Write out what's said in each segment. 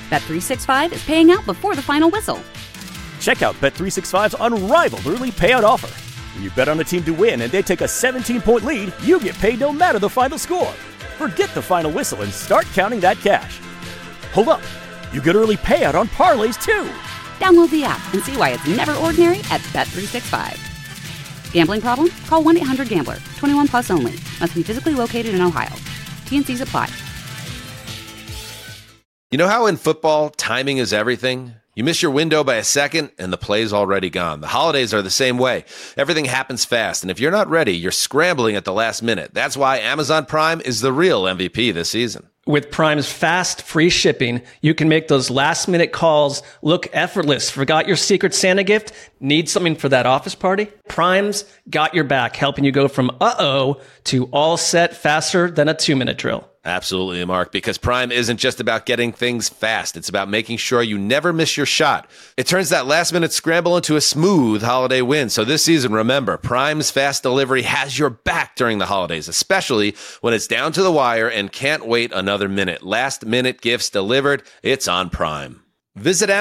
Bet365 is paying out before the final whistle. Check out Bet365's unrivaled early payout offer. When you bet on a team to win and they take a 17-point lead, you get paid no matter the final score. Forget the final whistle and start counting that cash. Hold up. You get early payout on parlays, too. Download the app and see why it's never ordinary at Bet365. Gambling problem? Call 1-800-GAMBLER. 21 plus only. Must be physically located in Ohio. T&Cs apply. You know how in football, timing is everything? You miss your window by a second, and the play's already gone. The holidays are the same way. Everything happens fast, and if you're not ready, you're scrambling at the last minute. That's why Amazon Prime is the real MVP this season. With Prime's fast, free shipping, you can make those last-minute calls look effortless. Forgot your Secret Santa gift? Need something for that office party? Prime's got your back, helping you go from uh-oh to all set faster than a 2-minute drill. Absolutely, Mark, because Prime isn't just about getting things fast. It's about making sure you never miss your shot. It turns that last-minute scramble into a smooth holiday win. So this season, remember, Prime's fast delivery has your back during the holidays, especially when it's down to the wire and can't wait another minute. Last-minute gifts delivered, it's on Prime. Visit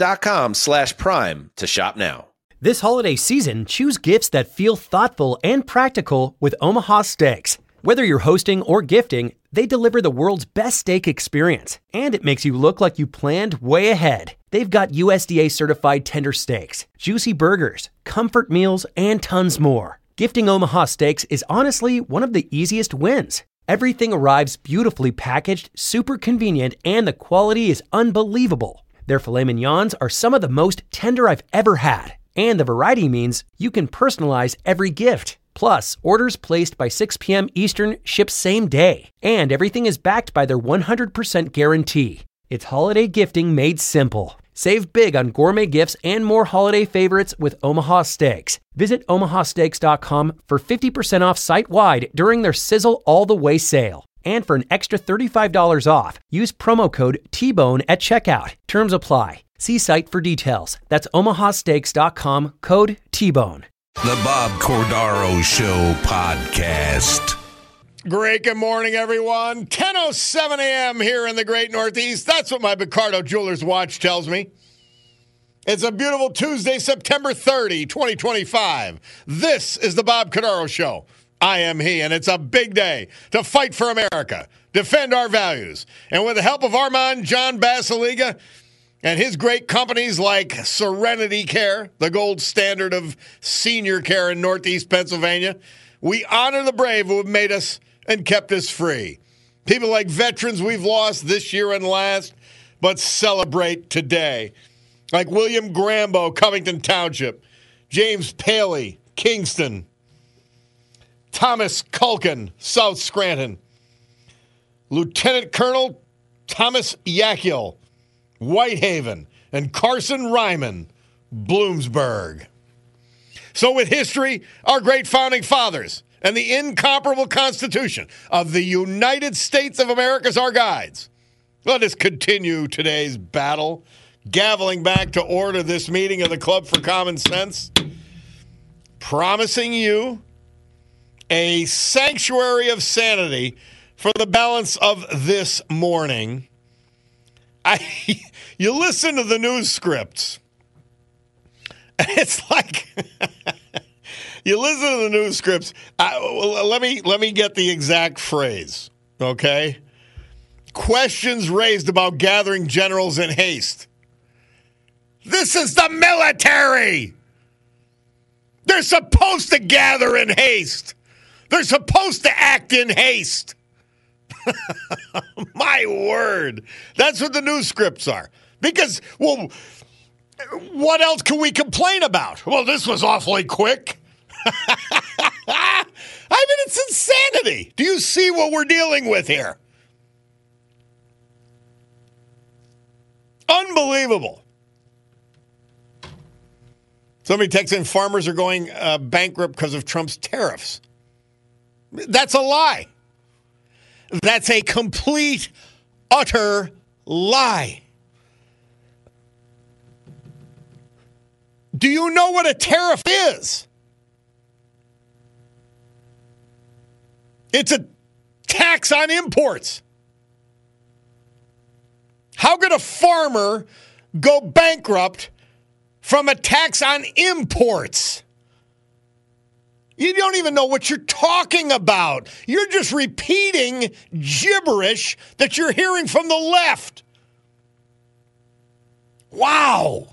Amazon.com/Prime to shop now. This holiday season, choose gifts that feel thoughtful and practical with Omaha Steaks. Whether you're hosting or gifting, they deliver the world's best steak experience, and it makes you look like you planned way ahead. They've got USDA certified tender steaks, juicy burgers, comfort meals, and tons more. Gifting Omaha Steaks is honestly one of the easiest wins. Everything arrives beautifully packaged, super convenient, and the quality is unbelievable. Their filet mignons are some of the most tender I've ever had, and the variety means you can personalize every gift. Plus, orders placed by 6 p.m. Eastern ship same day. And everything is backed by their 100% guarantee. It's holiday gifting made simple. Save big on gourmet gifts and more holiday favorites with Omaha Steaks. Visit omahasteaks.com for 50% off site-wide during their Sizzle All the Way sale. And for an extra $35 off, use promo code TBONE at checkout. Terms apply. See site for details. That's omahasteaks.com, code TBONE. The Bob Cordaro Show podcast. Great good morning, everyone. 10:07 a.m. here in the great Northeast. That's what my Picardo Jewelers watch tells me. It's a beautiful Tuesday, September 30, 2025. This is the Bob Cordaro Show. I am he, and it's a big day to fight for America, defend our values, and with the help of Armand John Basiliga and his great companies like Serenity Care, the gold standard of senior care in Northeast Pennsylvania, we honor the brave who have made us and kept us free. People like veterans we've lost this year and last, but celebrate today. Like William Grambo, Covington Township, James Paley, Kingston, Thomas Culkin, South Scranton, Lieutenant Colonel Thomas Yakiel, Whitehaven, and Carson Ryman, Bloomsburg. So with history, our great founding fathers, and the incomparable Constitution of the United States of America as our guides, let us continue today's battle, gaveling back to order this meeting of the Club for Common Sense, promising you a sanctuary of sanity for the balance of this morning. You listen to the news scripts, and it's like you listen to the news scripts. Let me get the exact phrase, okay? Questions raised about gathering generals in haste. This is the military. They're supposed to gather in haste. They're supposed to act in haste. My word. That's what the news scripts are. Because, well, what else can we complain about? Well, this was awfully quick. I mean, it's insanity. Do you see what we're dealing with here? Unbelievable. Somebody texts in, farmers are going bankrupt because of Trump's tariffs. That's a lie. That's a complete, utter lie. Do you know what a tariff is? It's a tax on imports. How How could a farmer go bankrupt from a tax on imports? You don't even know what you're talking about. You're just repeating gibberish that you're hearing from the left. Wow.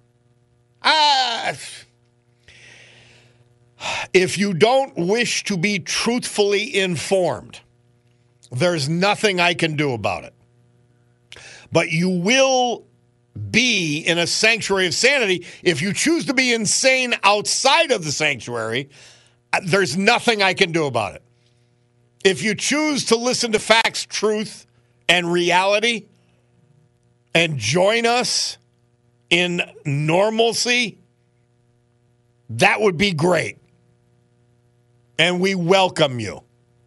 If you don't wish to be truthfully informed, there's nothing I can do about it. But you will be in a sanctuary of sanity. If you choose to be insane outside of the sanctuary, there's nothing I can do about it. If you choose to listen to facts, truth, and reality, and join us in normalcy, that would be great. And we welcome you.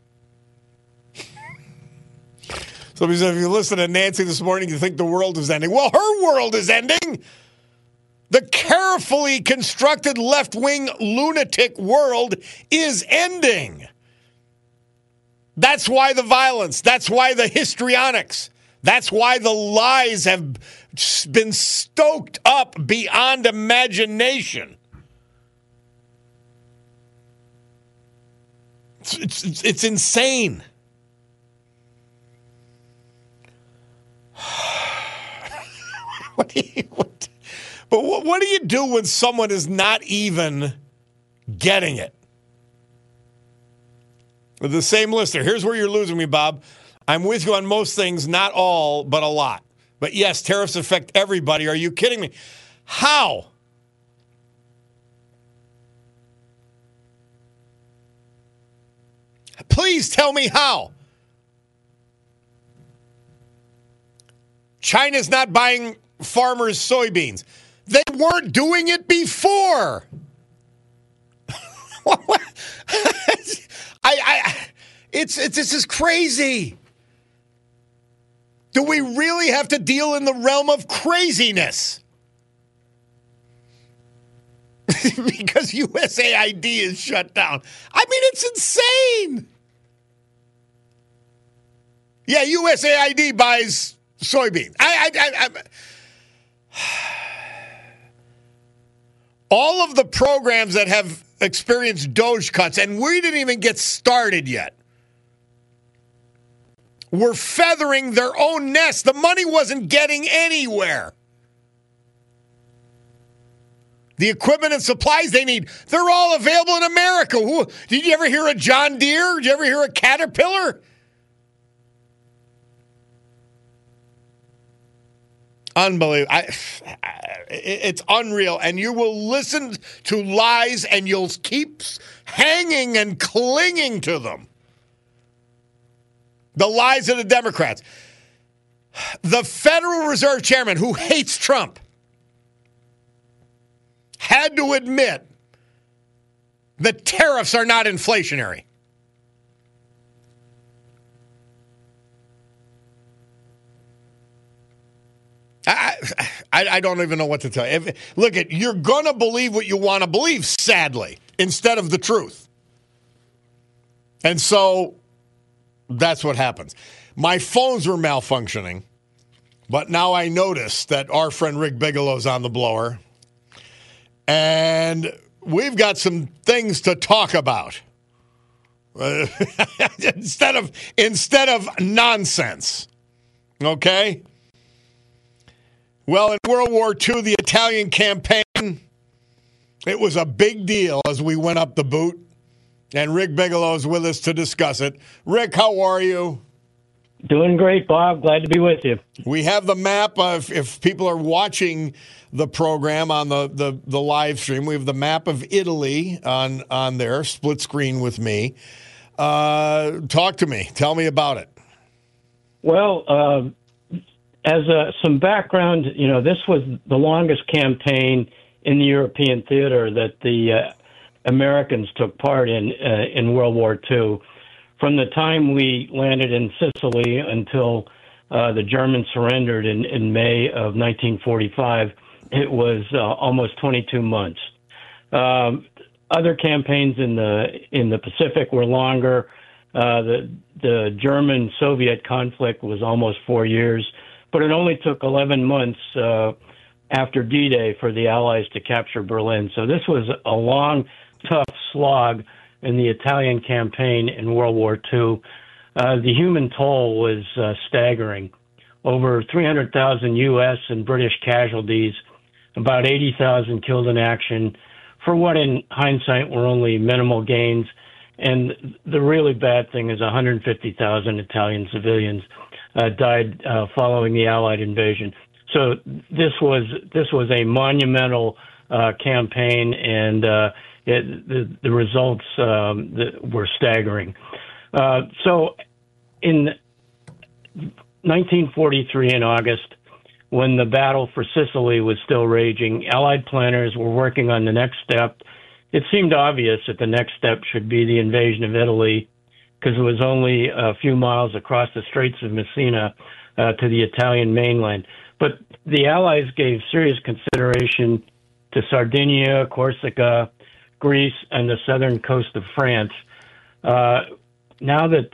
Somebody said, if you listen to Nancy this morning, you think the world is ending. Well, her world is ending. The carefully constructed left-wing lunatic world is ending. That's why the violence. That's why the histrionics. That's why the lies have been stoked up beyond imagination. It's insane. What do you do when someone is not even getting it? The same listener. Here's where you're losing me, Bob. I'm with you on most things, not all, but a lot. But yes, tariffs affect everybody. Are you kidding me? How? Please tell me how. China's not buying farmers' soybeans. They weren't doing it before. This is crazy. Do we really have to deal in the realm of craziness? Because USAID is shut down. I mean, it's insane. Yeah, USAID buys soybeans. All of the programs that have experienced DOGE cuts, and we didn't even get started yet, were feathering their own nest. The money wasn't getting anywhere. The equipment and supplies they need, they're all available in America. Did you ever hear a John Deere? Did you ever hear a Caterpillar? Unbelievable. It's unreal. And you will listen to lies and you'll keep hanging and clinging to them. The lies of the Democrats. The Federal Reserve Chairman, who hates Trump, had to admit that tariffs are not inflationary. I don't even know what to tell you. Look, you're going to believe what you want to believe, sadly, instead of the truth. And so that's what happens. My phones were malfunctioning, but now I notice that our friend Rick Bigelow's on the blower. And we've got some things to talk about instead of nonsense. Okay? Well, in World War II, the Italian campaign, it was a big deal as we went up the boot. And Rick Bigelow is with us to discuss it. Rick, how are you? Doing great, Bob. Glad to be with you. We have the map. If people are watching the program on the live stream, we have the map of Italy on there, split screen with me. Talk to me. Tell me about it. Well, as some background, this was the longest campaign in the European theater that the Americans took part in World War II. From the time we landed in Sicily until the Germans surrendered in May of 1945, it was almost 22 months. Other campaigns in the Pacific were longer. The German-Soviet conflict was almost 4 years. but it only took 11 months after D-Day for the Allies to capture Berlin. So this was a long, tough slog in the Italian campaign in World War II. The human toll was staggering. Over 300,000 U.S. and British casualties, about 80,000 killed in action, for what in hindsight were only minimal gains. And the really bad thing is 150,000 Italian civilians died following the Allied invasion. So this was a monumental campaign, and the results were staggering. So in 1943 in August, when the battle for Sicily was still raging, Allied planners were working on the next step. It seemed obvious that the next step should be the invasion of Italy, because it was only a few miles across the Straits of Messina to the Italian mainland. But the Allies gave serious consideration to Sardinia, Corsica, Greece, and the southern coast of France. Now that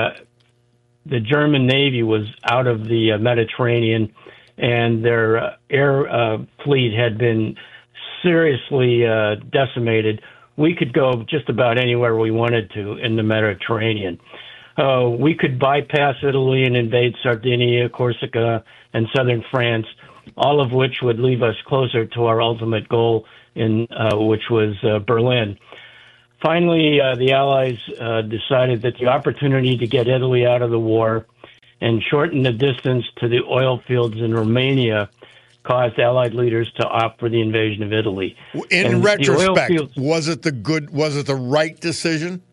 the German Navy was out of the Mediterranean and their air fleet had been seriously decimated, we could go just about anywhere we wanted to in the Mediterranean. We could bypass Italy and invade Sardinia, Corsica, and southern France, all of which would leave us closer to our ultimate goal, which was Berlin. Finally, the Allies decided that the opportunity to get Italy out of the war and shorten the distance to the oil fields in Romania caused Allied leaders to opt for the invasion of Italy. In retrospect, was it the right decision?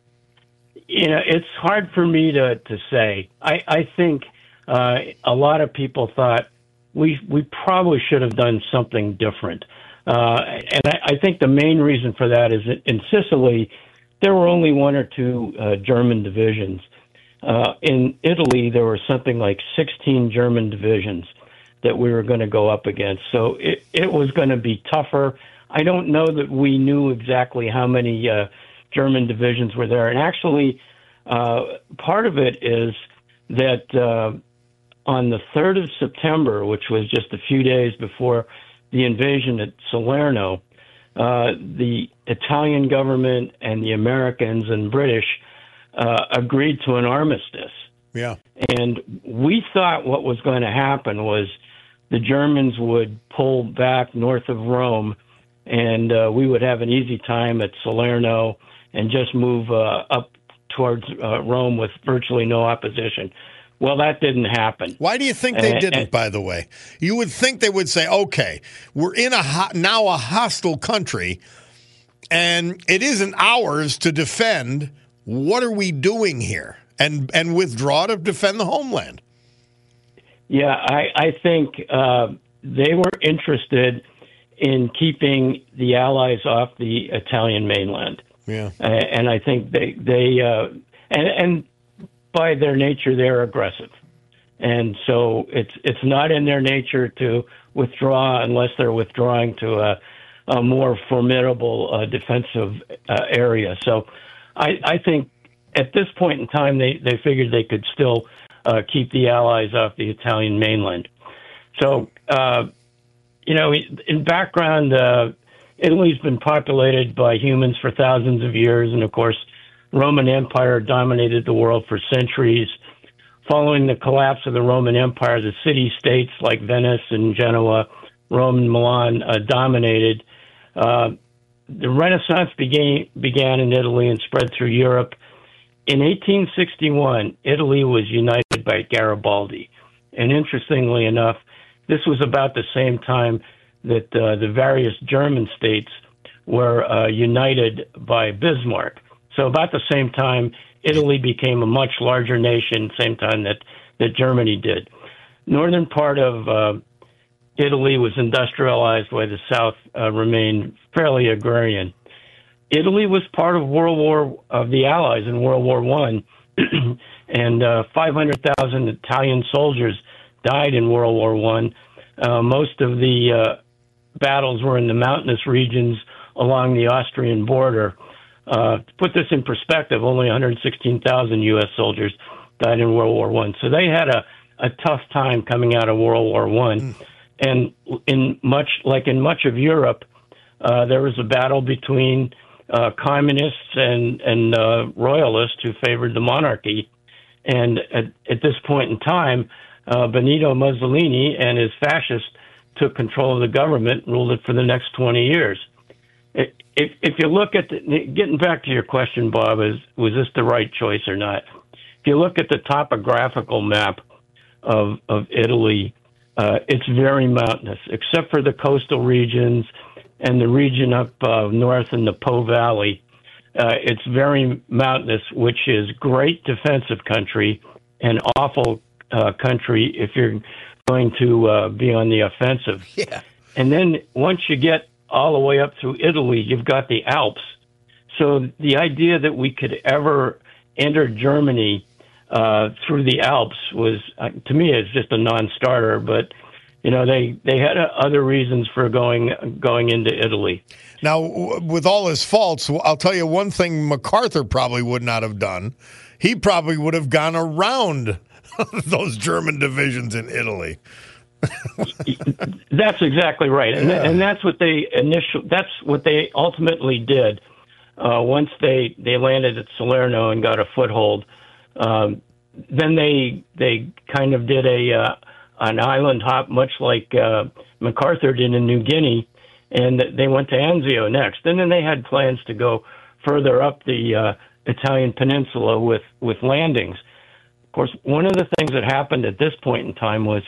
You know, it's hard for me to say. I think a lot of people thought we probably should have done something different. And I think the main reason for that is that in Sicily, there were only one or two German divisions. In Italy, there were something like 16 German divisions that we were going to go up against. So it was going to be tougher. I don't know that we knew exactly how many German divisions were there. And actually, part of it is that on the 3rd of September, which was just a few days before the invasion at Salerno, the Italian government and the Americans and British agreed to an armistice. Yeah. And we thought what was going to happen was the Germans would pull back north of Rome, and we would have an easy time at Salerno and just move up towards Rome with virtually no opposition. Well, that didn't happen. Why do you think they didn't, by the way? You would think they would say, okay, we're in now a hostile country, and it isn't ours to defend. What are we doing here? And withdraw to defend the homeland. Yeah, I think they were interested in keeping the Allies off the Italian mainland. Yeah, and I think they and by their nature they're aggressive, and so it's not in their nature to withdraw unless they're withdrawing to a more formidable defensive area. So I think at this point in time they figured they could still keep the Allies off the Italian mainland. So, in background, Italy's been populated by humans for thousands of years, and of course, Roman Empire dominated the world for centuries. Following the collapse of the Roman Empire, the city-states like Venice and Genoa, Rome and Milan dominated. The Renaissance began in Italy and spread through Europe. In 1861, Italy was united by Garibaldi. And interestingly enough, this was about the same time that the various German states were united by Bismarck. So about the same time, Italy became a much larger nation, same time that Germany did. Northern part of Italy was industrialized, while the south remained fairly agrarian. Italy was part of the Allies in World War I, and 500,000 Italian soldiers died in World War I. Most of the battles were in the mountainous regions along the Austrian border. To put this in perspective, only 116,000 U.S. soldiers died in World War I. So they had a tough time coming out of World War I. And in much of Europe, there was a battle between communists and royalists who favored the monarchy. And at this point in time, Benito Mussolini and his fascists took control of the government, ruled it for the next 20 years. If you look at getting back to your question, Bob, was this the right choice or not? If you look at the topographical map of Italy, it's very mountainous, except for the coastal regions and the region up north in the Po Valley. It's very mountainous, which is great defensive country and awful country if you're going to be on the offensive. Yeah. And then once you get all the way up through Italy, you've got the Alps. So the idea that we could ever enter Germany through the Alps was, to me, it's just a non-starter. But they had other reasons for going into Italy. Now, with all his faults, I'll tell you one thing MacArthur probably would not have done. He probably would have gone around those German divisions in Italy. That's exactly right, and that's what they ultimately did. Once they landed at Salerno and got a foothold, then they kind of did an island hop, much like MacArthur did in New Guinea, and they went to Anzio next. And then they had plans to go further up the Italian peninsula with landings. Of course, one of the things that happened at this point in time was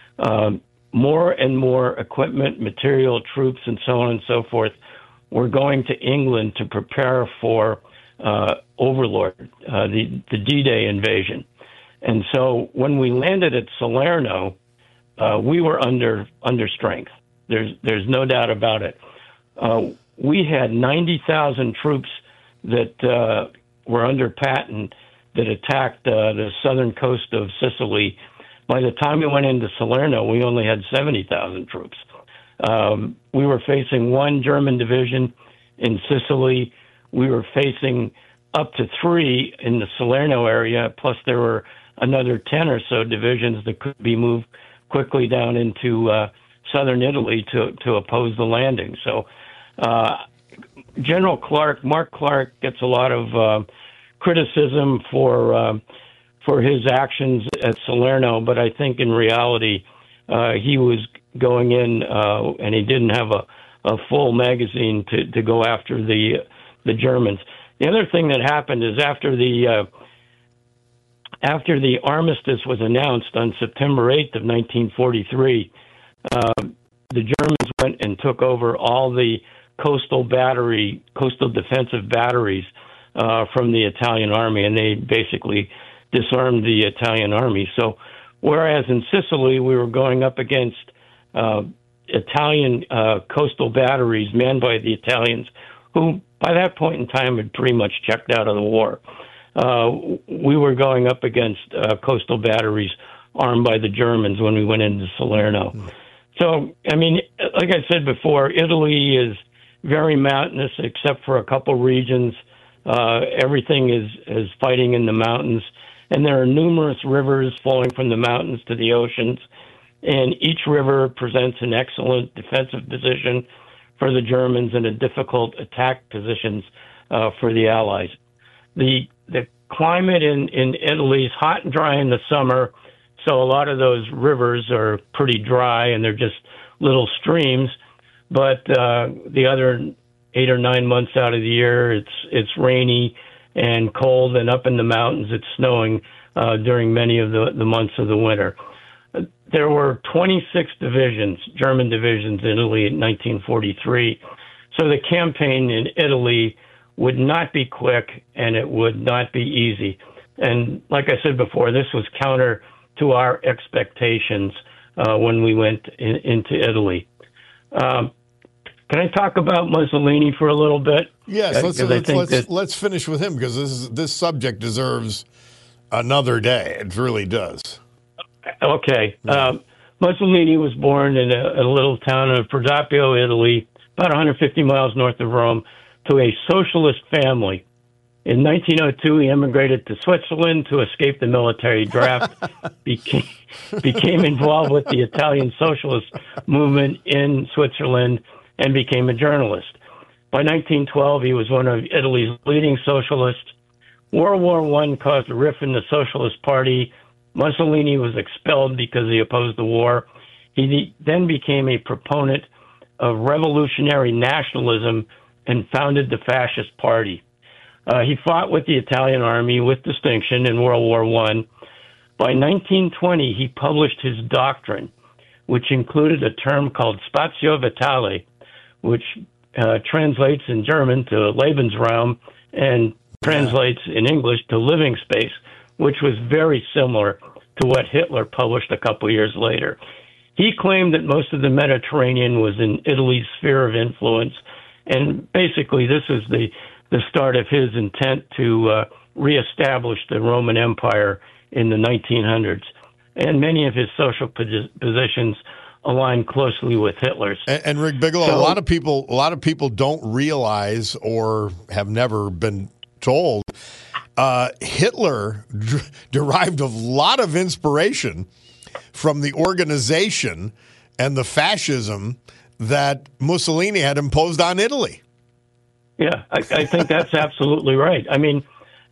more and more equipment, material, troops, and so on and so forth were going to England to prepare for Overlord, the D-Day invasion. And so when we landed at Salerno, we were under strength. There's no doubt about it. We had 90,000 troops that were under Patton that attacked the southern coast of Sicily. By the time we went into Salerno, we only had 70,000 troops. We were facing one German division in Sicily. We were facing up to 3 in the Salerno area, plus there were another 10 or so divisions that could be moved quickly down into southern Italy to oppose the landing. So General Mark Clark, gets a lot of criticism for his actions at Salerno, but I think in reality he was going in and he didn't have a full magazine to go after the Germans. The other thing that happened is after the armistice was announced on September 8th of 1943, the Germans went and took over all the coastal defensive batteries from the Italian army, and they basically disarmed the Italian army. So whereas in Sicily we were going up against Italian coastal batteries manned by the Italians, who by that point in time had pretty much checked out of the war, we were going up against coastal batteries armed by the Germans when we went into Salerno. So, I mean, like I said before, Italy is very mountainous except for a couple regions. Everything is fighting in the mountains, and there are numerous rivers flowing from the mountains to the oceans, and each river presents an excellent defensive position for the Germans and a difficult attack positions for the Allies. The climate in Italy is hot and dry in the summer, so a lot of those rivers are pretty dry and they're just little streams. But the other 8 or 9 months out of the year, it's rainy and cold, and up in the mountains it's snowing during many of the months of the winter. There were 26 divisions, German divisions in Italy in 1943. So the campaign in Italy would not be quick and it would not be easy. And like I said before, this was counter to our expectations when we went into Italy. Can I talk about Mussolini for a little bit? Yes, let's finish with him, because this subject deserves another day. It really does. Okay. Mussolini was born in a little town of Prodapio, Italy, about 150 miles north of Rome, to a socialist family. In 1902, he emigrated to Switzerland to escape the military draft, became involved with the Italian socialist movement in Switzerland, and became a journalist. By 1912, he was one of Italy's leading socialists. World War I caused a rift in the Socialist Party. Mussolini was expelled because he opposed the war. He then became a proponent of revolutionary nationalism and founded the Fascist Party. He fought with the Italian army with distinction in World War I. By 1920, he published his doctrine, which included a term called Spatio Vitale, which translates in German to Lebensraum and translates in English to living space, which was very similar to what Hitler published a couple years later. He claimed that most of the Mediterranean was in Italy's sphere of influence, and basically this is the start of his intent to reestablish the Roman Empire in the 1900s. And many of his social positions aligned closely with Hitler's. And Rick Bigelow, a lot of people don't realize or have never been told Hitler derived a lot of inspiration from the organization and the fascism that Mussolini had imposed on Italy. Yeah, I think that's absolutely right. I mean,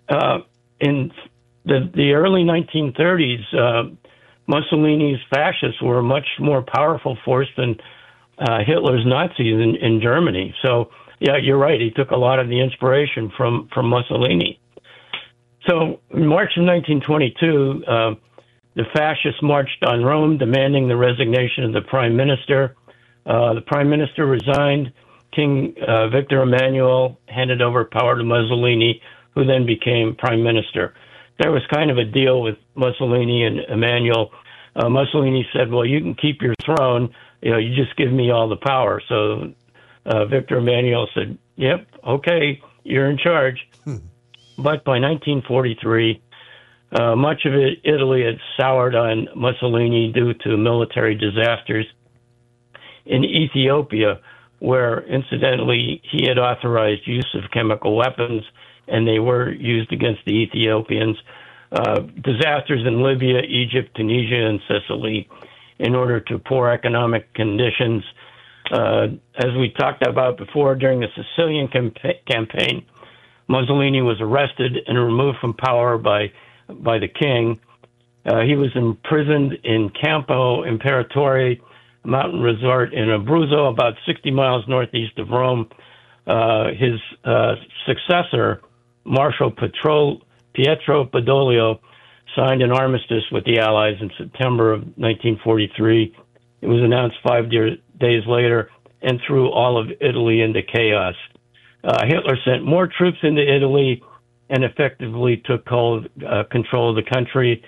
in the early 1930s, Mussolini's fascists were a much more powerful force than Hitler's Nazis in Germany. So, yeah, you're right. He took a lot of the inspiration from Mussolini. So, in March of 1922, the fascists marched on Rome, demanding the resignation of the prime minister. The prime minister resigned. King Victor Emmanuel handed over power to Mussolini, who then became prime minister. There was kind of a deal with Mussolini and Emmanuel. Mussolini said, well, you can keep your throne. You just give me all the power. So Victor Emmanuel said, yep, okay, you're in charge. But by 1943, much of Italy had soured on Mussolini due to military disasters in Ethiopia, where, incidentally, he had authorized use of chemical weapons, and they were used against the Ethiopians. Disasters in Libya, Egypt, Tunisia, and Sicily, in order to poor economic conditions. As we talked about before, during the Sicilian campaign, Mussolini was arrested and removed from power by the king. He was imprisoned in Campo Imperatore, a mountain resort in Abruzzo, about 60 miles northeast of Rome. His successor, Marshal Pietro Badoglio, signed an armistice with the Allies in September of 1943. It was announced 5 days later and threw all of Italy into chaos. Hitler sent more troops into Italy and effectively took control of the country.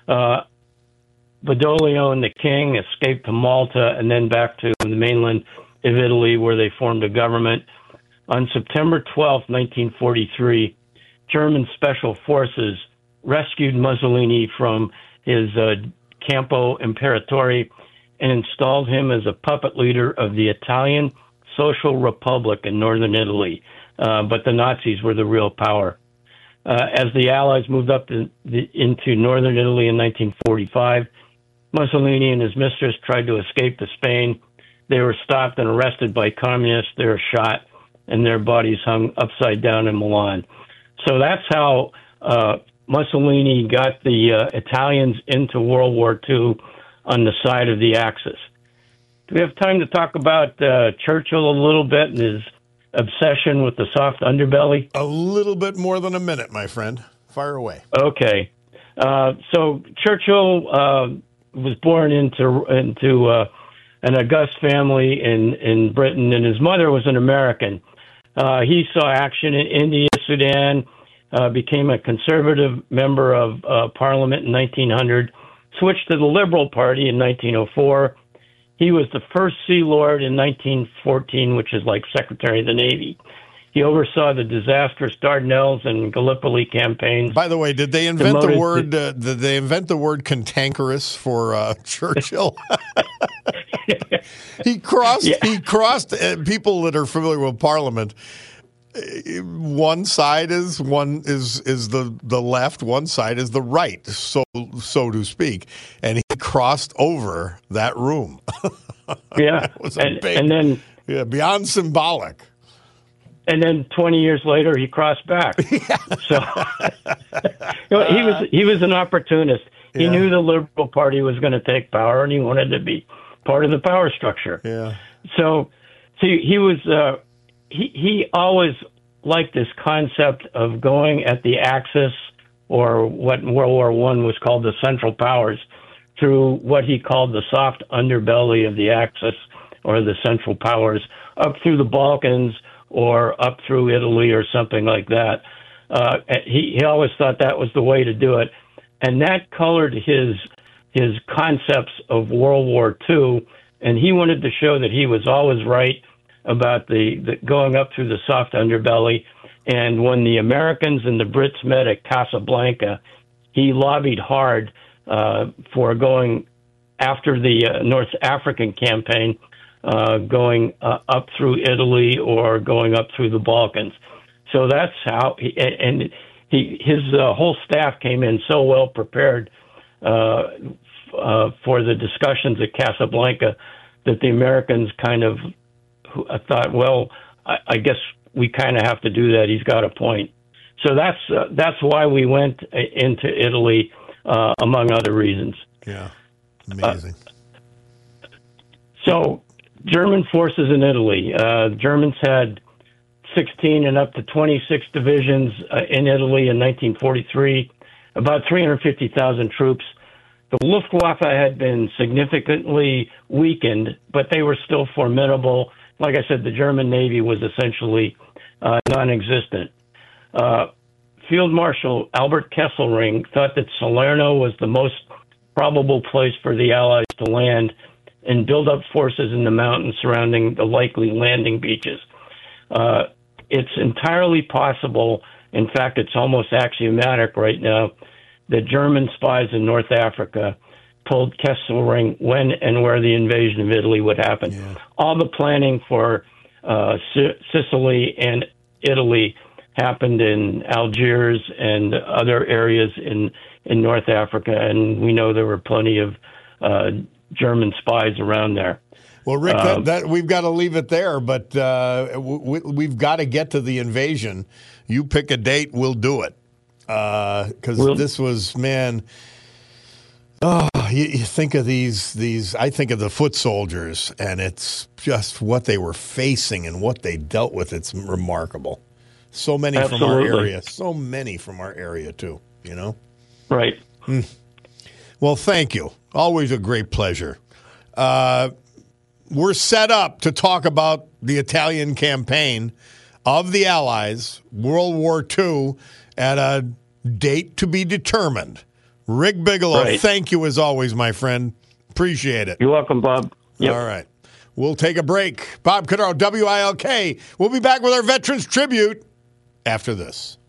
Badoglio and the king escaped to Malta and then back to the mainland of Italy, where they formed a government. On September 12, 1943, German special forces rescued Mussolini from his Campo Imperatore and installed him as a puppet leader of the Italian Social Republic in northern Italy. But the Nazis were the real power. As the Allies moved up into northern Italy in 1945, Mussolini and his mistress tried to escape to Spain. They were stopped and arrested by communists. They were shot, and their bodies hung upside down in Milan. So that's how Mussolini got the Italians into World War II on the side of the Axis. Do we have time to talk about Churchill a little bit and his obsession with the soft underbelly? A little bit more than a minute, my friend. Fire away. Okay. So Churchill was born into an august family in Britain, and his mother was an American. He saw action in India, Sudan, became a conservative member of Parliament in 1900, switched to the Liberal Party in 1904. He was the first Sea Lord in 1914, which is like Secretary of the Navy. He oversaw the disastrous Dardanelles and Gallipoli campaigns. By the way, did they invent the word? Did they invent the word cantankerous for Churchill? He crossed. Yeah. He crossed. People that are familiar with Parliament, one side is the left, one side is the right, so to speak, and he crossed over that room. Yeah, It was and then beyond symbolic. And then 20 years later, he crossed back. So he was an opportunist. He knew the Liberal Party was going to take power, and he wanted to be part of the power structure. Yeah. So he was he always liked this concept of going at the axis, or what in World War I was called the Central Powers, through what he called the soft underbelly of the Axis, or the Central Powers, up through the Balkans or up through Italy or something like that. He always thought that was the way to do it, and that colored his concepts of World War II. And he wanted to show that he was always right about the going up through the soft underbelly. And when the Americans and the Brits met at Casablanca, he lobbied hard for going after the North African campaign, going up through Italy or going up through the Balkans. So that's how his whole staff came in so well prepared for the discussions at Casablanca that the Americans kind of thought, well, I guess we kind of have to do that. He's got a point. So that's why we went into Italy, among other reasons. Yeah, amazing. So German forces in Italy. Germans had 16 and up to 26 divisions in Italy in 1943, about 350,000 troops. The Luftwaffe had been significantly weakened, but they were still formidable. Like I said, the German Navy was essentially non-existent. Field Marshal Albert Kesselring thought that Salerno was the most probable place for the Allies to land and build up forces in the mountains surrounding the likely landing beaches. It's entirely possible, in fact, it's almost axiomatic right now, that German spies in North Africa told Kesselring when and where the invasion of Italy would happen. Yeah. All the planning for Sicily and Italy happened in Algiers and other areas in North Africa, and we know there were plenty of German spies around there. Well, Rick, that we've got to leave it there, but we've got to get to the invasion. You pick a date, we'll do it. Because this was, man, you think of these. I think of the foot soldiers, and it's just what they were facing and what they dealt with. It's remarkable. So many from our area. So many from our area, too, you know? Right. Well, thank you. Always a great pleasure. We're set up to talk about the Italian campaign of the Allies, World War II, at a date to be determined. Rick Bigelow, Thank you as always, my friend. Appreciate it. You're welcome, Bob. Yep. All right. We'll take a break. Bob Cordaro, WILK. We'll be back with our Veterans Tribute after this.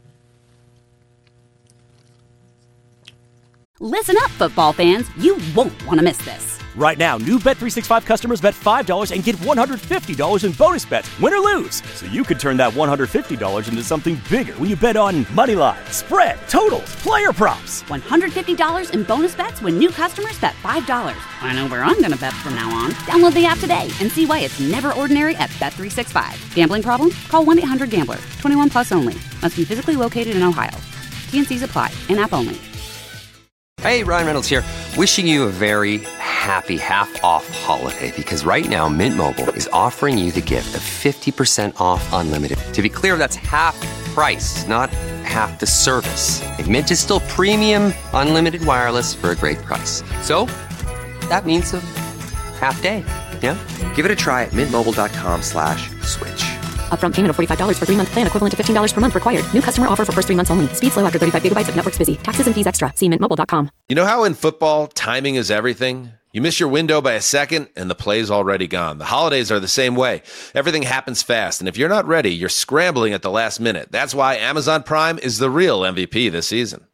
Listen up, football fans. You won't want to miss this. Right now, new Bet365 customers bet $5 and get $150 in bonus bets, win or lose. So you could turn that $150 into something bigger when you bet on money line, spread, totals, player props. $150 in bonus bets when new customers bet $5. I know where I'm going to bet from now on. Download the app today and see why it's never ordinary at Bet365. Gambling problem? Call 1-800-GAMBLER. 21 plus only. Must be physically located in Ohio. TNCs apply. In-app only. Hey, Ryan Reynolds here. Wishing you a very happy half-off holiday, because right now Mint Mobile is offering you the gift of 50% off unlimited. To be clear, that's half price, not half the service. And Mint is still premium unlimited wireless for a great price. So that means a half day. Yeah? Give it a try at mintmobile.com/switch. Upfront payment of $45 for 3-month plan, equivalent to $15 per month required. New customer offer for first 3 months only. Speed slow after 35 gigabytes if network's busy. Taxes and fees extra. See mintmobile.com. You know how in football, timing is everything? You miss your window by a second, and the play's already gone. The holidays are the same way. Everything happens fast, and if you're not ready, you're scrambling at the last minute. That's why Amazon Prime is the real MVP this season.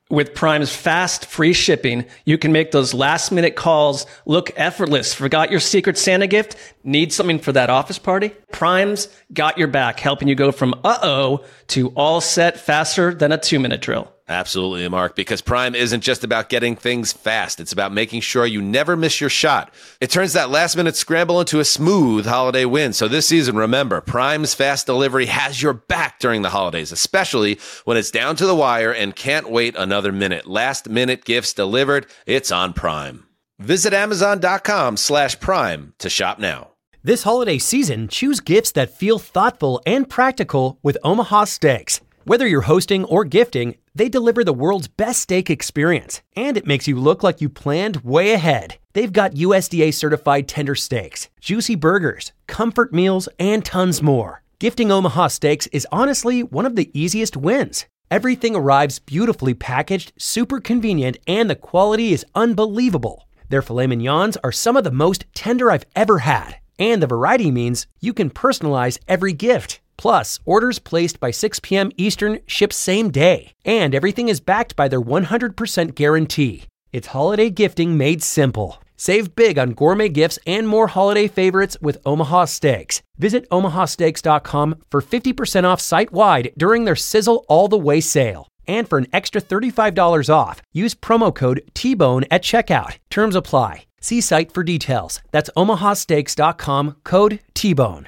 With Prime's fast, free shipping, you can make those last-minute calls look effortless. Forgot your Secret Santa gift? Need something for that office party? Prime's got your back, helping you go from uh-oh to all set faster than a 2-minute drill. Absolutely, Mark, because Prime isn't just about getting things fast. It's about making sure you never miss your shot. It turns that last-minute scramble into a smooth holiday win. So this season, remember, Prime's fast delivery has your back during the holidays, especially when it's down to the wire and can't wait another minute. Last-minute gifts delivered, it's on Prime. Visit Amazon.com/Prime to shop now. This holiday season, choose gifts that feel thoughtful and practical with Omaha Steaks. Whether you're hosting or gifting, they deliver the world's best steak experience, and it makes you look like you planned way ahead. They've got USDA certified tender steaks, juicy burgers, comfort meals, and tons more. Gifting Omaha Steaks is honestly one of the easiest wins. Everything arrives beautifully packaged, super convenient, and the quality is unbelievable. Their filet mignons are some of the most tender I've ever had, and the variety means you can personalize every gift. Plus, orders placed by 6 p.m. Eastern ship same day, and everything is backed by their 100% guarantee. It's holiday gifting made simple. Save big on gourmet gifts and more holiday favorites with Omaha Steaks. Visit omahasteaks.com for 50% off site-wide during their Sizzle All the Way sale. And for an extra $35 off, use promo code TBONE at checkout. Terms apply. See site for details. That's omahasteaks.com, code TBONE.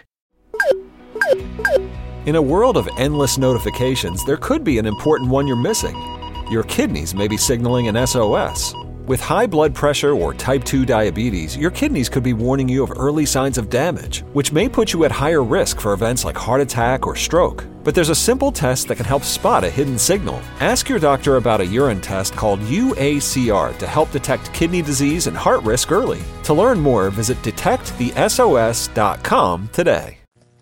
In a world of endless notifications, there could be an important one you're missing. Your kidneys may be signaling an SOS. With high blood pressure or type 2 diabetes, your kidneys could be warning you of early signs of damage, which may put you at higher risk for events like heart attack or stroke. But there's a simple test that can help spot a hidden signal. Ask your doctor about a urine test called UACR to help detect kidney disease and heart risk early. To learn more, visit detectthesos.com today.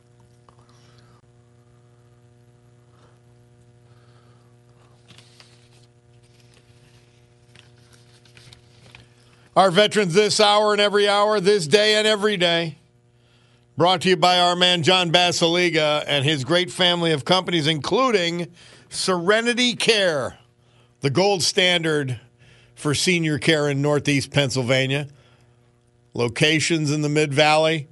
Our veterans this hour and every hour, this day and every day. Brought to you by our man John Basiliga and his great family of companies, including Serenity Care, the gold standard for senior care in Northeast Pennsylvania. Locations in the Mid-Valley,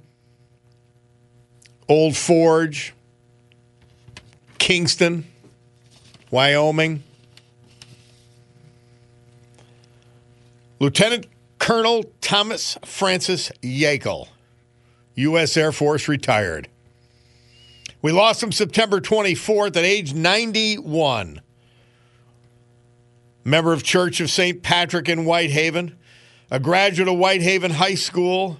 Old Forge, Kingston, Wyoming. Lieutenant Colonel Thomas Francis Yakel, U.S. Air Force, retired. We lost him September 24th at age 91. Member of Church of St. Patrick in Whitehaven, a graduate of Whitehaven High School.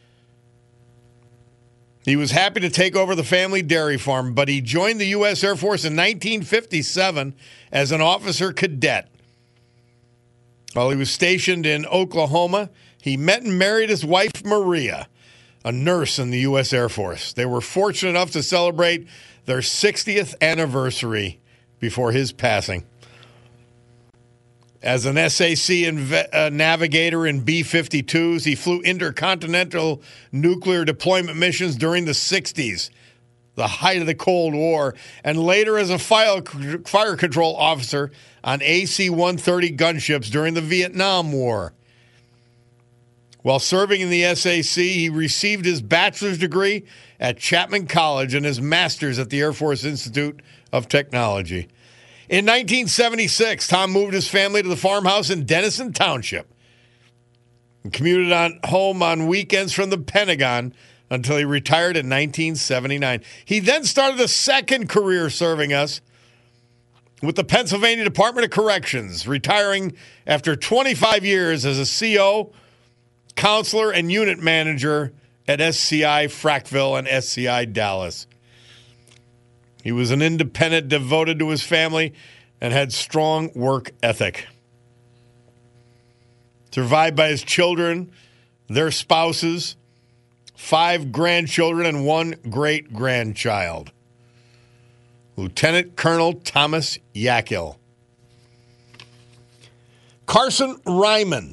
He was happy to take over the family dairy farm, but he joined the U.S. Air Force in 1957 as an officer cadet. While he was stationed in Oklahoma, he met and married his wife, Maria, a nurse in the U.S. Air Force. They were fortunate enough to celebrate their 60th anniversary before his passing. As an SAC navigator in B-52s, he flew intercontinental nuclear deployment missions during the 60s, the height of the Cold War, and later as a fire control officer on AC-130 gunships during the Vietnam War. While serving in the SAC, he received his bachelor's degree at Chapman College and his master's at the Air Force Institute of Technology. In 1976, Tom moved his family to the farmhouse in Denison Township and commuted home on weekends from the Pentagon until he retired in 1979. He then started a second career serving us with the Pennsylvania Department of Corrections, retiring after 25 years as a CO, counselor, and unit manager at SCI Frackville and SCI Dallas. He was an independent, devoted to his family, and had strong work ethic. Survived by his children, their spouses, 5 grandchildren, and 1 great-grandchild. Lieutenant Colonel Thomas Yakel. Carson Ryman,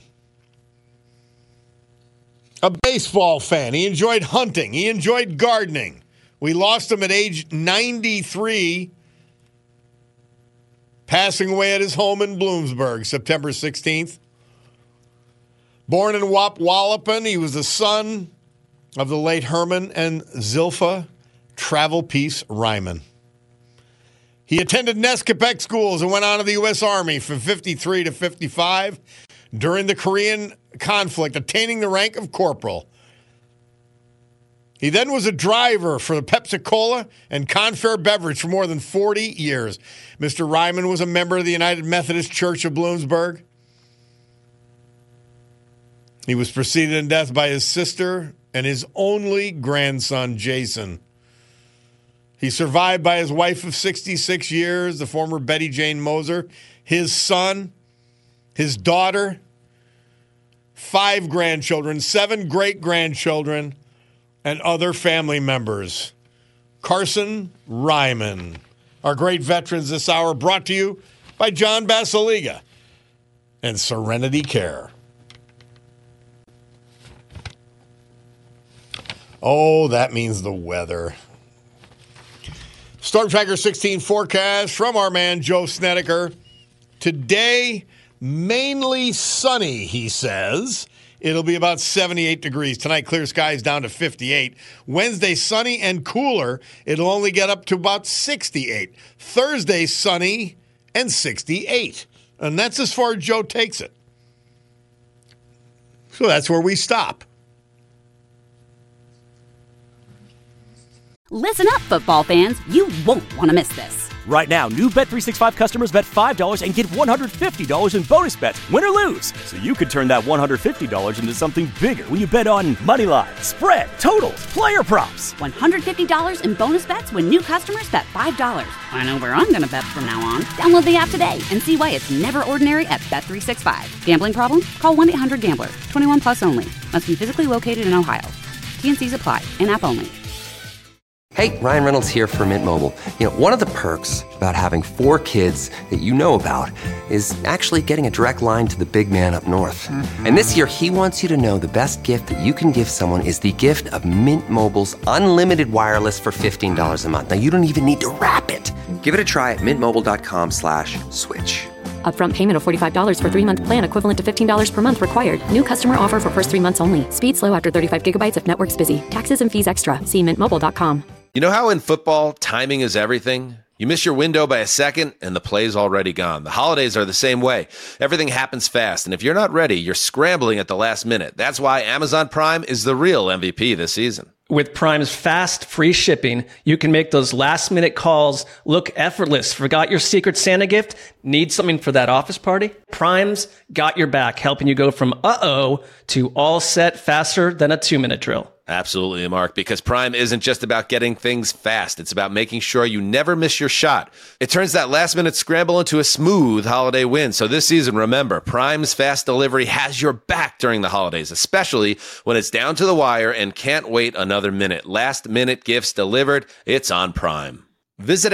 a baseball fan. He enjoyed hunting. He enjoyed gardening. We lost him at age 93 passing away at his home in Bloomsburg, September 16th. Born in Wapwallopin, he was the son of the late Herman and Zilpha Travel Peace Ryman. He attended Neskapek schools and went on to the U.S. Army from 53 to 55 during the Korean conflict, attaining the rank of corporal. He then was a driver for the Pepsi-Cola and Confair beverage for more than 40 years. Mr. Ryman was a member of the United Methodist Church of Bloomsburg. He was preceded in death by his sister and his only grandson, Jason. He's survived by his wife of 66 years, the former Betty Jane Moser, his son, his daughter, 5 grandchildren, 7 great-grandchildren, and other family members. Carson Ryman. Our great veterans this hour brought to you by John Basiliga and Serenity Care. Oh, that means the weather. Storm Tracker 16 forecast from our man Joe Snedeker. Today, mainly sunny, he says. It'll be about 78 degrees. Tonight, clear skies down to 58. Wednesday, sunny and cooler. It'll only get up to about 68. Thursday, sunny and 68. And that's as far as Joe takes it. So that's where we stop. Listen up, football fans. You won't want to miss this. Right now, new Bet365 customers bet $5 and get $150 in bonus bets, win or lose. So you could turn that $150 into something bigger when you bet on money line, spread, totals, player props. $150 in bonus bets when new customers bet $5. I know where I'm going to bet from now on. Download the app today and see why it's never ordinary at Bet365. Gambling problem? Call 1-800-GAMBLER. 21 plus only. Must be physically located in Ohio. T&Cs apply. In-app only. Hey, Ryan Reynolds here for Mint Mobile. You know, one of the perks about having 4 kids that you know about is actually getting a direct line to the big man up north. Mm-hmm. And this year, he wants you to know the best gift that you can give someone is the gift of Mint Mobile's unlimited wireless for $15 a month. Now, you don't even need to wrap it. Give it a try at mintmobile.com/switch. Upfront payment of $45 for 3-month plan equivalent to $15 per month required. New customer offer for first 3 months only. Speed slow after 35 gigabytes if network's busy. Taxes and fees extra. See mintmobile.com. You know how in football, timing is everything? You miss your window by a second, and the play's already gone. The holidays are the same way. Everything happens fast, and if you're not ready, you're scrambling at the last minute. That's why Amazon Prime is the real MVP this season. With Prime's fast, free shipping, you can make those last-minute calls look effortless. Forgot your Secret Santa gift? Need something for that office party? Prime's got your back, helping you go from uh-oh to all set faster than a 2-minute drill. Absolutely, Mark, because Prime isn't just about getting things fast. It's about making sure you never miss your shot. It turns that last-minute scramble into a smooth holiday win. So this season, remember, Prime's fast delivery has your back during the holidays, especially when it's down to the wire and can't wait another minute. Last-minute gifts delivered. It's on Prime. Visit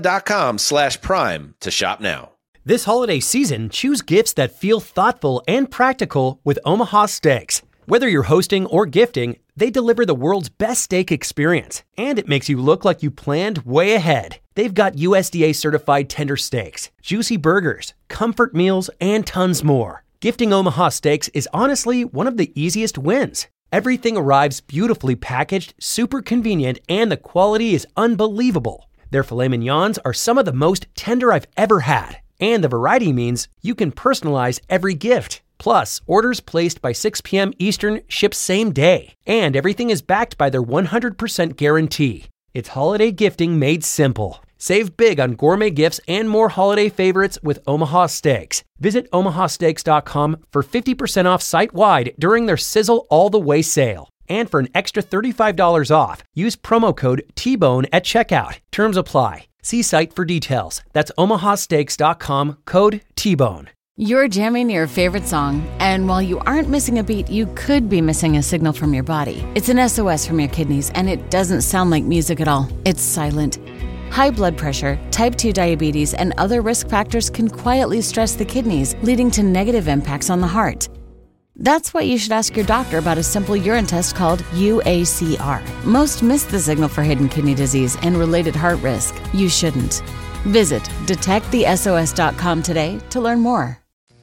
Amazon.com/Prime to shop now. This holiday season, choose gifts that feel thoughtful and practical with Omaha Steaks. Whether you're hosting or gifting, they deliver the world's best steak experience, and it makes you look like you planned way ahead. They've got USDA certified tender steaks, juicy burgers, comfort meals, and tons more. Gifting Omaha Steaks is honestly one of the easiest wins. Everything arrives beautifully packaged, super convenient, and the quality is unbelievable. Their filet mignons are some of the most tender I've ever had, and the variety means you can personalize every gift. Plus, orders placed by 6 p.m. Eastern ship same day. And everything is backed by their 100% guarantee. It's holiday gifting made simple. Save big on gourmet gifts and more holiday favorites with Omaha Steaks. Visit omahasteaks.com for 50% off site-wide during their Sizzle All the Way sale. And for an extra $35 off, use promo code TBONE at checkout. Terms apply. See site for details. That's omahasteaks.com, code TBONE. You're jamming your favorite song, and while you aren't missing a beat, you could be missing a signal from your body. It's an SOS from your kidneys, and it doesn't sound like music at all. It's silent. High blood pressure, type 2 diabetes, and other risk factors can quietly stress the kidneys, leading to negative impacts on the heart. That's why you should ask your doctor about a simple urine test called UACR. Most miss the signal for hidden kidney disease and related heart risk. You shouldn't. Visit detectthesos.com today to learn more.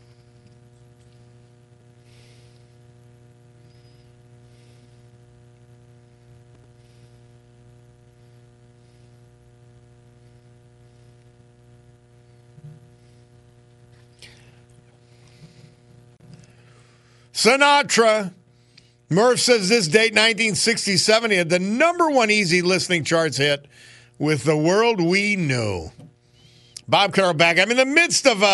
Sinatra. Murph says this date, 1967, he had the number one easy listening charts hit with The World We Knew. Bob Carroll back. I'm in the midst of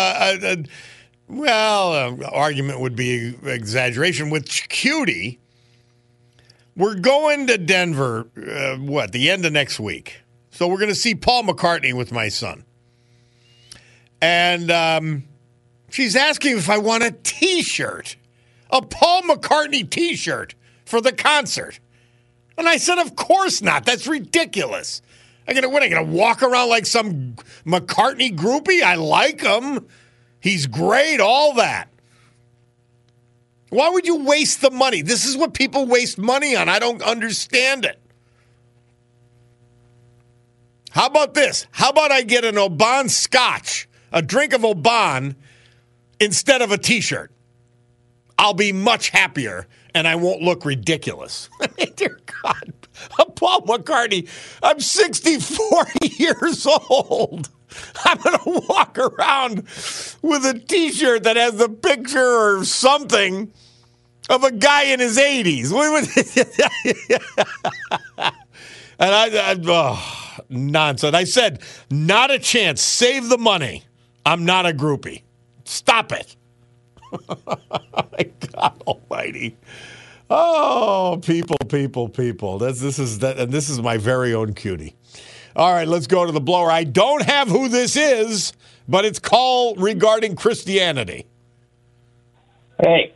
argument would be exaggeration with Cutie. We're going to Denver, the end of next week. So we're going to see Paul McCartney with my son. And she's asking if I want a T-shirt. A Paul McCartney T-shirt for the concert. And I said, of course not. That's ridiculous. I'm going to walk around like some McCartney groupie? I like him. He's great, all that. Why would you waste the money? This is what people waste money on. I don't understand it. How about this? How about I get an Oban Scotch, a drink of Oban, instead of a T-shirt? I'll be much happier, and I won't look ridiculous. Dear God, Paul McCartney, I'm 64 years old. I'm going to walk around with a T-shirt that has the picture or something of a guy in his 80s. And nonsense. I said, not a chance. Save the money. I'm not a groupie. Stop it. My God Almighty! Oh, people! This is my very own Cutie. All right, let's go to the blower. I don't have who this is, but it's call regarding Christianity. Hey,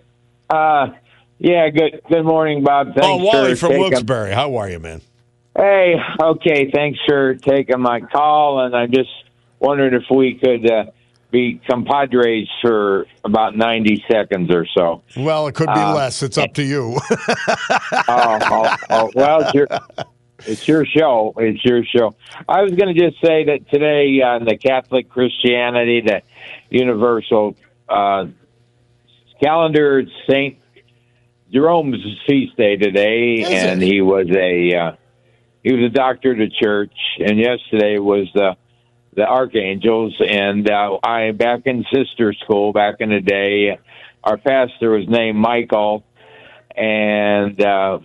good morning, Bob. Thanks Wally from Wilkes-Barre. How are you, man? Hey, okay. Thanks for taking my call, and I'm just wondering if we could be compadres for about 90 seconds or so. Well, it could be less. It's up to you. Well, it's your show. It's your show. I was going to just say that today on the Catholic Christianity, the Universal calendar, it's St. Jerome's feast day today, and he was a doctor of the church, and yesterday was the Archangels, and I back in sister school back in the day, our pastor was named Michael, and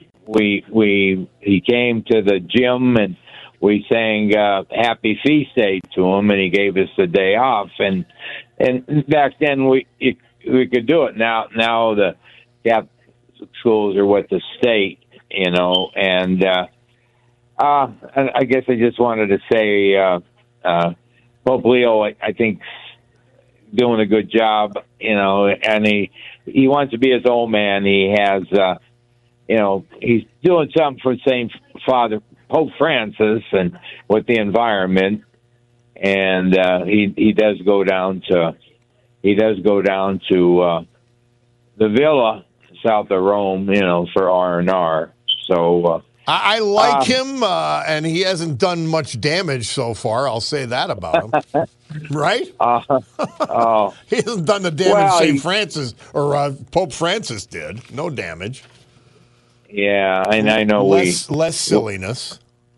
he came to the gym and we sang Happy Feast Day to him, and he gave us the day off, and back then we could do it. Now the Catholic schools are with the state, and I guess I just wanted to say. Pope Leo, I think, doing a good job, and he wants to be his own man. He has, he's doing something for St. Father Pope Francis and with the environment, and he does go down to the Villa south of Rome, for R&R. So. I like him, and he hasn't done much damage so far. I'll say that about him. Right? He hasn't done the damage St. Francis or Pope Francis did. No damage. Yeah, and I know less silliness.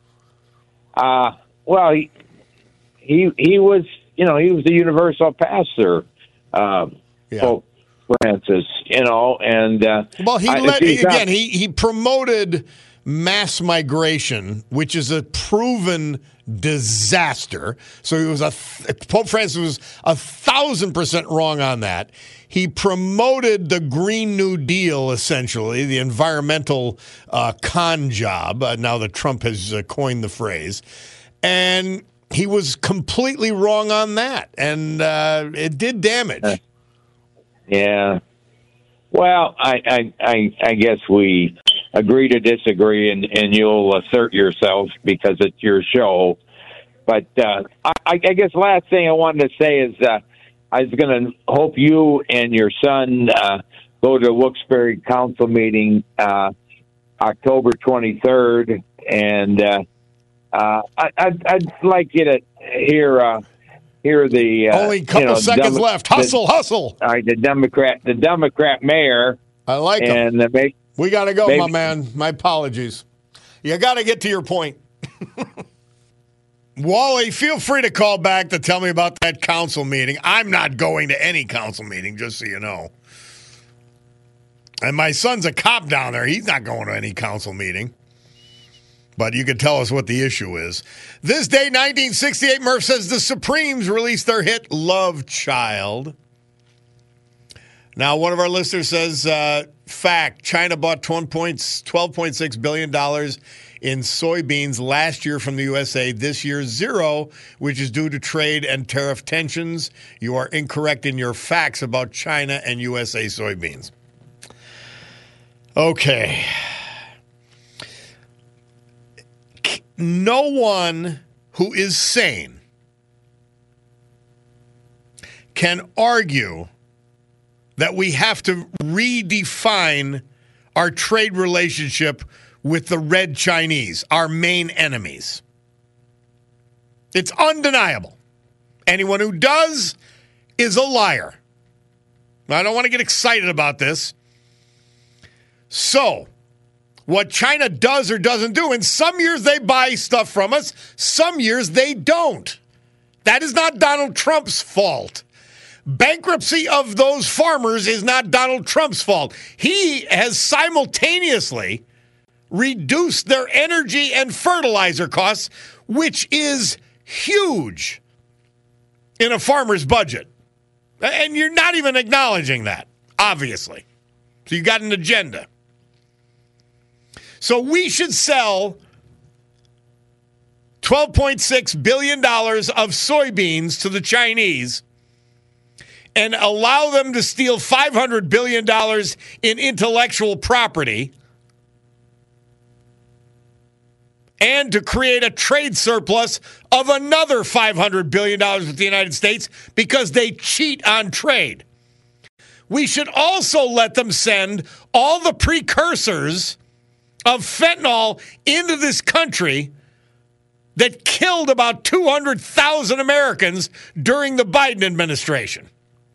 Well, he was, he was the universal pastor, Pope Francis, and well, he promoted mass migration, which is a proven disaster. So he was Pope Francis was 1,000% wrong on that. He promoted the Green New Deal, essentially, the environmental con job. Now that Trump has coined the phrase. And he was completely wrong on that. And it did damage. Yeah. Well, I guess we agree to disagree, and you'll assert yourself because it's your show. But I guess last thing I wanted to say is I was going to hope you and your son go to the Wilkes-Barre Council meeting October 23rd, and I'd like you to hear hear the only a couple seconds left. Hustle. All right, the Democrat mayor. I like him. We got to go, my man. My apologies. You got to get to your point. Wally, feel free to call back to tell me about that council meeting. I'm not going to any council meeting, just so you know. And my son's a cop down there. He's not going to any council meeting. But you can tell us what the issue is. This day, 1968, Murph says the Supremes released their hit Love Child. Now, one of our listeners says, fact, China bought $12.6 billion in soybeans last year from the USA. This year, zero, which is due to trade and tariff tensions. You are incorrect in your facts about China and USA soybeans. Okay. No one who is sane can argue that we have to redefine our trade relationship with the Red Chinese, our main enemies. It's undeniable. Anyone who does is a liar. I don't want to get excited about this. So, what China does or doesn't do, and some years they buy stuff from us, some years they don't. That is not Donald Trump's fault. Bankruptcy of those farmers is not Donald Trump's fault. He has simultaneously reduced their energy and fertilizer costs, which is huge in a farmer's budget. And you're not even acknowledging that, obviously. So you got an agenda. So we should sell $12.6 billion of soybeans to the Chinese and allow them to steal $500 billion in intellectual property and to create a trade surplus of another $500 billion with the United States because they cheat on trade. We should also let them send all the precursors of fentanyl into this country that killed about 200,000 Americans during the Biden administration.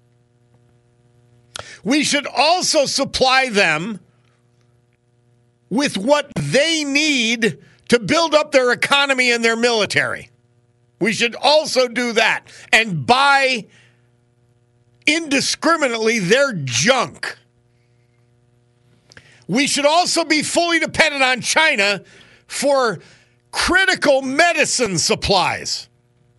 We should also supply them with what they need to build up their economy and their military. We should also do that and buy indiscriminately their junk. We should also be fully dependent on China for critical medicine supplies.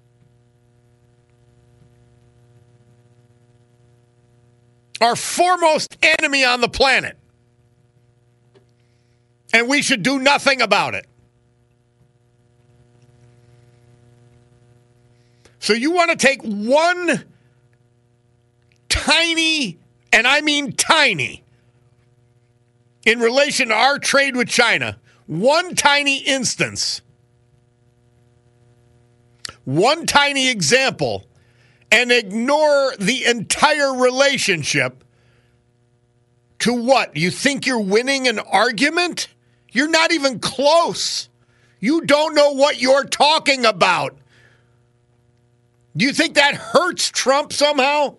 Our foremost enemy on the planet. And we should do nothing about it. So you want to take one tiny, and I mean tiny, in relation to our trade with China, one tiny instance, one tiny example, and ignore the entire relationship to what? You think you're winning an argument? You're not even close. You don't know what you're talking about. Do you think that hurts Trump somehow?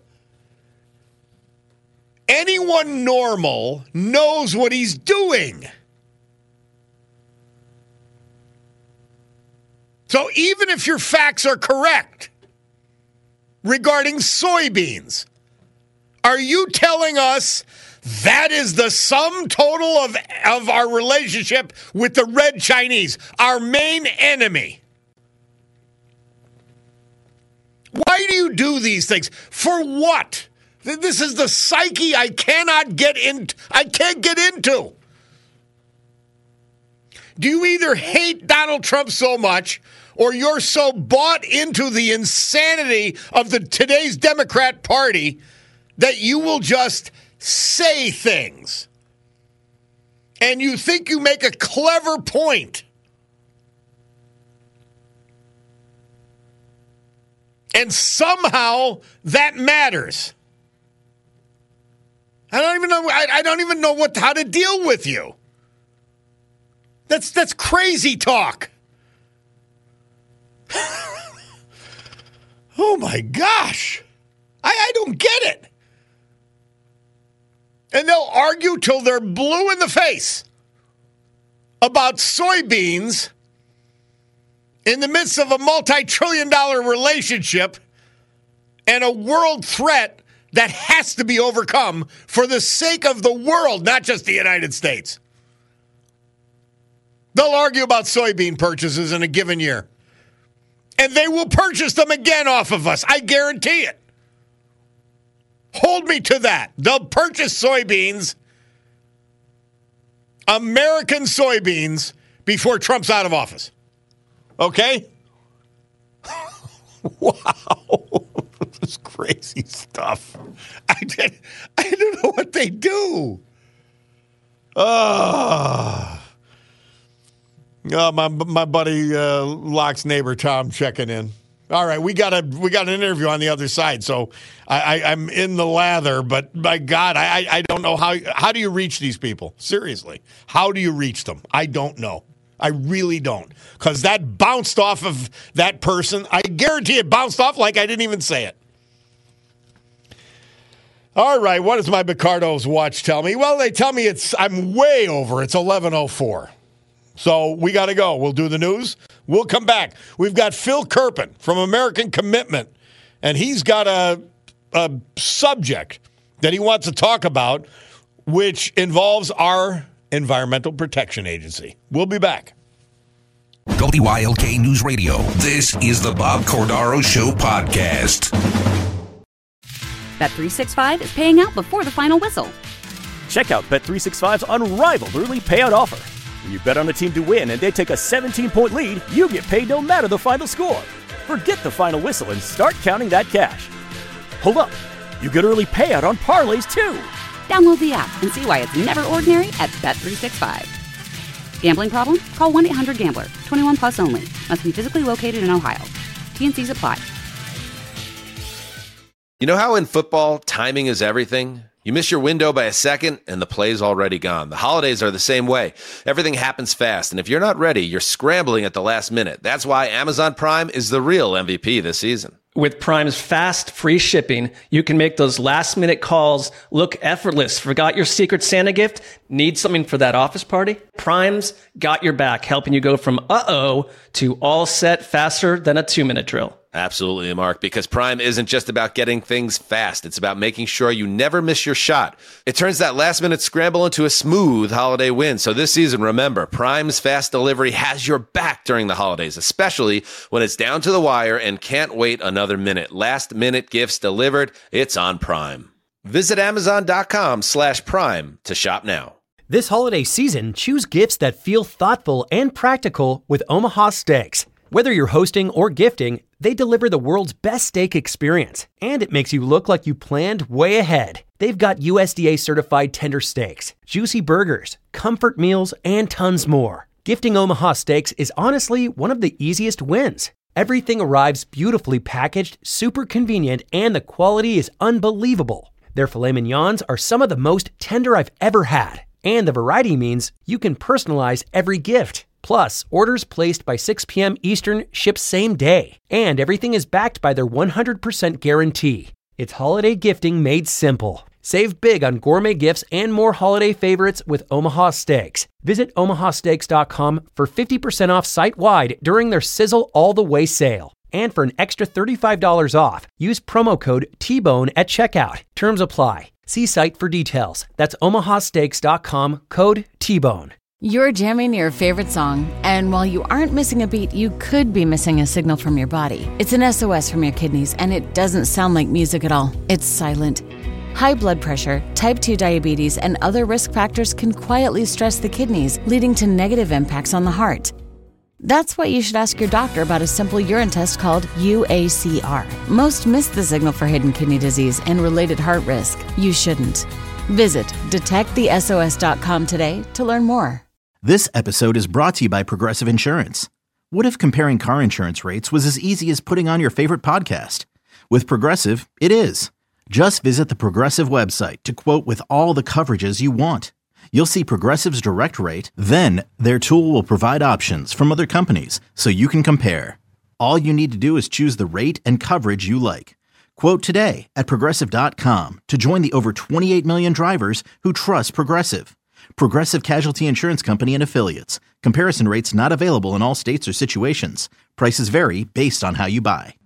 Anyone normal knows what he's doing. So even if your facts are correct regarding soybeans, are you telling us that is the sum total of our relationship with the Red Chinese, our main enemy? Why do you do these things? For what? This is the psyche I can't get into. Do you either hate Donald Trump so much or you're so bought into the insanity of today's Democrat Party that you will just say things and you think you make a clever point and somehow that matters? I don't even know how to deal with you. That's crazy talk. Oh, my gosh. I don't get it. And they'll argue till they're blue in the face about soybeans in the midst of a multi-trillion-dollar relationship and a world threat that has to be overcome for the sake of the world, not just the United States. They'll argue about soybean purchases in a given year. And they will purchase them again off of us. I guarantee it. Hold me to that. They'll purchase soybeans, American soybeans, before Trump's out of office. Okay? Wow. This is crazy stuff. I don't know what they do. My buddy Locke's neighbor Tom checking in. All right, we got an interview on the other side, so I'm in the lather. But my God, I don't know how do you reach these people? Seriously, how do you reach them? I don't know. I really don't, because that bounced off of that person. I guarantee it bounced off like I didn't even say it. All right, what does my Picardo's watch tell me? Well, they tell me I'm way over. It's 11:04. So we got to go. We'll do the news. We'll come back. We've got Phil Kerpen from American Commitment, and he's got a subject that he wants to talk about, which involves our Environmental Protection Agency. We'll be back. WILK News Radio. This is the Bob Cordaro Show podcast. Bet365 is paying out before the final whistle. Check out Bet365's unrivaled early payout offer. When you bet on a team to win and they take a 17-point lead, you get paid no matter the final score. Forget the final whistle and start counting that cash. Hold up. You get early payout on parlays, too. Download the app and see why it's never ordinary at Bet365. Gambling problem? Call 1-800-GAMBLER. 21 plus only. Must be physically located in Ohio. T&Cs apply. You know how in football, timing is everything? You miss your window by a second, and the play's already gone. The holidays are the same way. Everything happens fast, and if you're not ready, you're scrambling at the last minute. That's why Amazon Prime is the real MVP this season. With Prime's fast, free shipping, you can make those last-minute calls look effortless. Forgot your Secret Santa gift? Need something for that office party? Prime's got your back, helping you go from uh-oh to all set faster than a 2-minute drill. Absolutely, Mark, because Prime isn't just about getting things fast. It's about making sure you never miss your shot. It turns that last-minute scramble into a smooth holiday win. So this season, remember, Prime's fast delivery has your back during the holidays, especially when it's down to the wire and can't wait another minute. Last-minute gifts delivered. It's on Prime. Visit Amazon.com/Prime to shop now. This holiday season, choose gifts that feel thoughtful and practical with Omaha Steaks. Whether you're hosting or gifting, they deliver the world's best steak experience, and it makes you look like you planned way ahead. They've got USDA certified tender steaks, juicy burgers, comfort meals, and tons more. Gifting Omaha Steaks is honestly one of the easiest wins. Everything arrives beautifully packaged, super convenient, and the quality is unbelievable. Their filet mignons are some of the most tender I've ever had, and the variety means you can personalize every gift. Plus, orders placed by 6 p.m. Eastern ship same day, and everything is backed by their 100% guarantee. It's holiday gifting made simple. Save big on gourmet gifts and more holiday favorites with Omaha Steaks. Visit omahasteaks.com for 50% off site-wide during their Sizzle All the Way sale. And for an extra $35 off, use promo code TBONE at checkout. Terms apply. See site for details. That's omahasteaks.com, code TBONE. You're jamming your favorite song, and while you aren't missing a beat, you could be missing a signal from your body. It's an SOS from your kidneys, and it doesn't sound like music at all. It's silent. High blood pressure, type 2 diabetes, and other risk factors can quietly stress the kidneys, leading to negative impacts on the heart. That's why you should ask your doctor about a simple urine test called UACR. Most miss the signal for hidden kidney disease and related heart risk. You shouldn't. Visit detectthesos.com today to learn more. This episode is brought to you by Progressive Insurance. What if comparing car insurance rates was as easy as putting on your favorite podcast? With Progressive, it is. Just visit the Progressive website to quote with all the coverages you want. You'll see Progressive's direct rate, then their tool will provide options from other companies so you can compare. All you need to do is choose the rate and coverage you like. Quote today at Progressive.com to join the over 28 million drivers who trust Progressive. Progressive Casualty Insurance Company and Affiliates. Comparison rates not available in all states or situations. Prices vary based on how you buy.